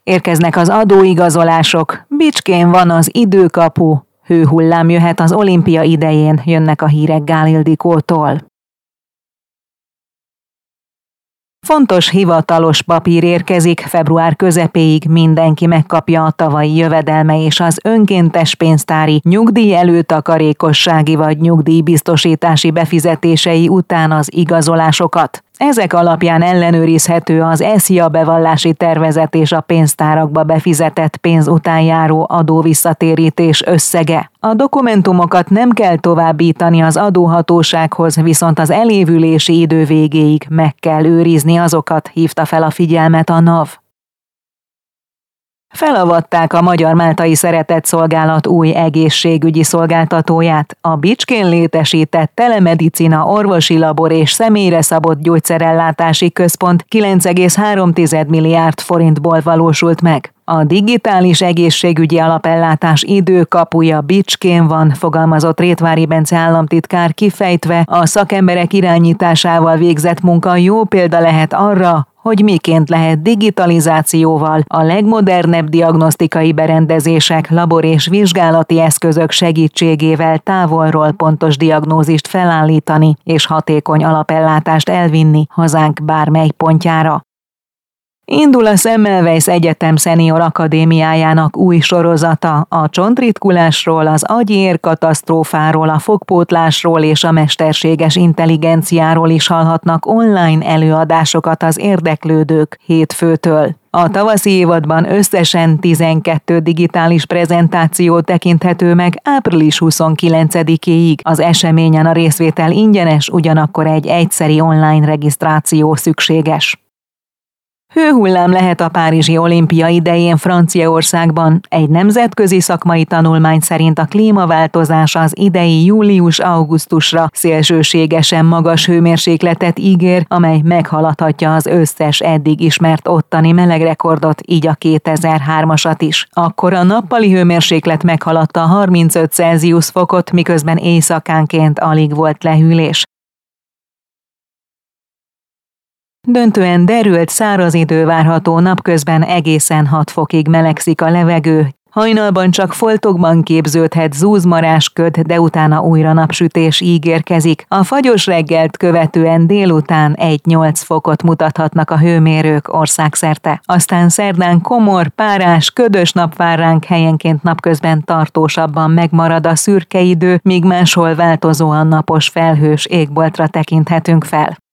Érkeznek az adóigazolások, Bicskén van az időkapu, hőhullám jöhet az olimpia idején, jönnek a hírek Gál Ildikótól. Fontos hivatalos papír érkezik, február közepéig mindenki megkapja a tavalyi jövedelme és az önkéntes pénztári, nyugdíj előtakarékossági vagy nyugdíjbiztosítási befizetései után az igazolásokat. Ezek alapján ellenőrizhető az SZIA bevallási tervezet és a pénztárakba befizetett pénz után járó adóvisszatérítés összege. A dokumentumokat nem kell továbbítani az adóhatósághoz, viszont az elévülési idő végéig meg kell őrizni azokat, hívta fel a figyelmet a NAV. Felavatták a Magyar-Máltai Szeretetszolgálat új egészségügyi szolgáltatóját, a Bicskén létesített telemedicina orvosi labor és személyre szabott gyógyszerellátási központ 9,3 milliárd forintból valósult meg. A digitális egészségügyi alapellátás időkapuja Bicskén van, fogalmazott Rétvári Bence államtitkár, kifejtve, a szakemberek irányításával végzett munka jó példa lehet arra, hogy miként lehet digitalizációval, a legmodernebb diagnosztikai berendezések, labor- és vizsgálati eszközök segítségével távolról pontos diagnózist felállítani és hatékony alapellátást elvinni hazánk bármely pontjára. Indul a Semmelweis Egyetem Szenior Akadémiájának új sorozata, a csontritkulásról, az agyérkatasztrófáról, a fogpótlásról és a mesterséges intelligenciáról is hallhatnak online előadásokat az érdeklődők hétfőtől. A tavaszi évadban összesen 12 digitális prezentáció tekinthető meg április 29-éig. Az eseményen a részvétel ingyenes, ugyanakkor egy egyszeri online regisztráció szükséges. Hőhullám lehet a párizsi olimpia idején Franciaországban. Egy nemzetközi szakmai tanulmány szerint a klímaváltozás az idei július-augusztusra szélsőségesen magas hőmérsékletet ígér, amely meghaladhatja az összes eddig ismert ottani melegrekordot, így a 2003-asat is. Akkor a nappali hőmérséklet meghaladta a 35 Celsius fokot, miközben éjszakánként alig volt lehűlés. Döntően derült, száraz idő várható, napközben egészen 6 fokig melegszik a levegő. Hajnalban csak foltokban képződhet zúzmarás köd, de utána újra napsütés ígérkezik. A fagyos reggelt követően délután 1-8 fokot mutathatnak a hőmérők országszerte. Aztán szerdán komor, párás, ködös nap vár ránk, helyenként napközben tartósabban megmarad a szürke idő, míg máshol változóan napos felhős égboltra tekinthetünk fel.